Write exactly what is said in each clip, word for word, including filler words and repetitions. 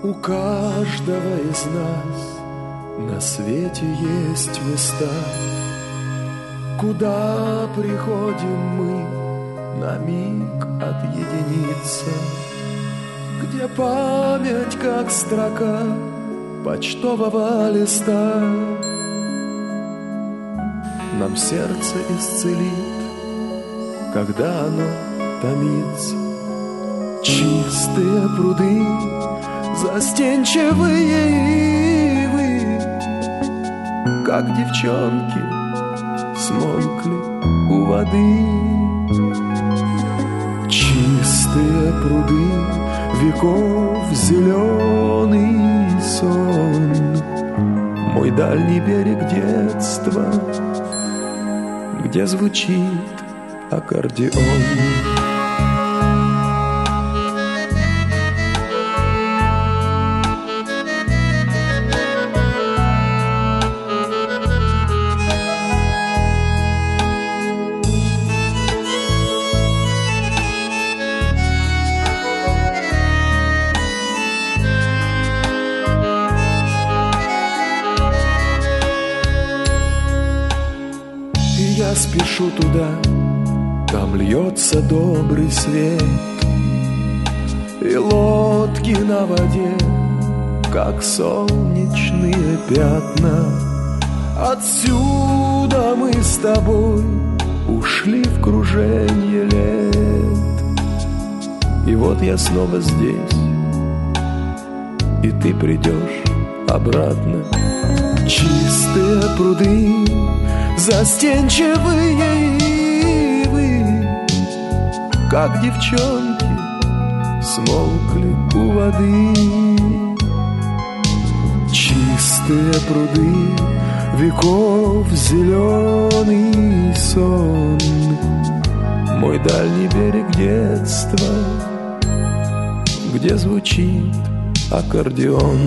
У каждого из нас на свете есть места, куда приходим мы на миг отъединиться, где память, как строка почтового листа, нам сердце исцелит, когда оно томится. Чистые пруды, застенчивые ивы, как девчонки, смолкли у воды. Чистые пруды, веков зеленый сон, мой дальний берег детства, где звучит аккордеон. Я спешу туда, там льется добрый свет, и лодки на воде, как солнечные пятна. Отсюда мы с тобой ушли в круженье лет, и вот я снова здесь, и ты придешь обратно. Чистые пруды, застенчивые ивы, как девчонки, смолкли у воды. Чистые пруды, веков зеленый сон, мой дальний берег детства, где звучит аккордеон.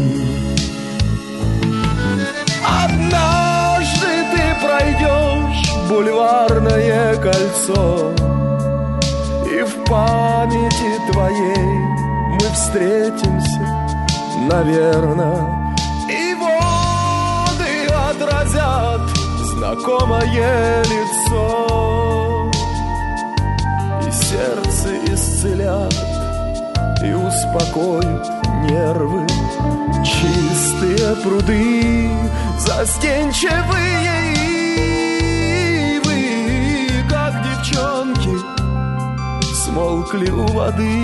Однажды ты пройдешь бульварное кольцо, и в памяти твоей мы встретимся, наверно, и воды отразят знакомое лицо, и сердце исцелят, и успокоят нервы. Чистые пруды, застенчивые ивы, как девчонки, смолкли у воды.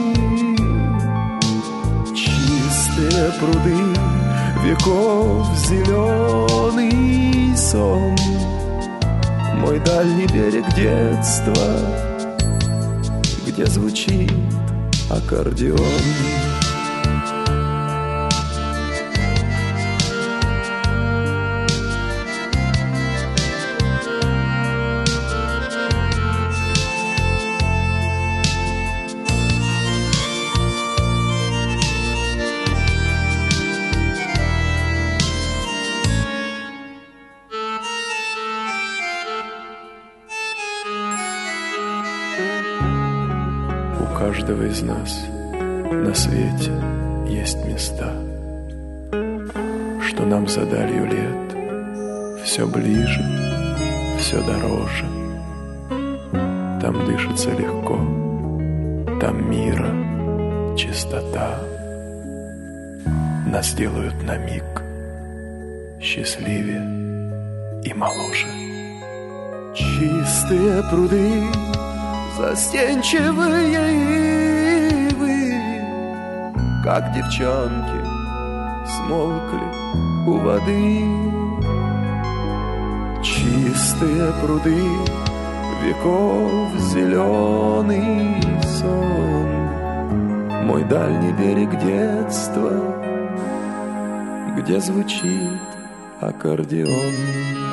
Чистые пруды, веков зеленый сон, мой дальний берег детства, где звучит аккордеон. У каждого из нас на свете есть места, что нам за далью лет все ближе, все дороже. Там дышится легко, там мира чистота. Нас делают на миг счастливее и моложе. Чистые пруды, застенчивые ивы, как девчонки, смолкли у воды. Чистые пруды, веков зеленый сон, мой дальний берег детства, где звучит аккордеон.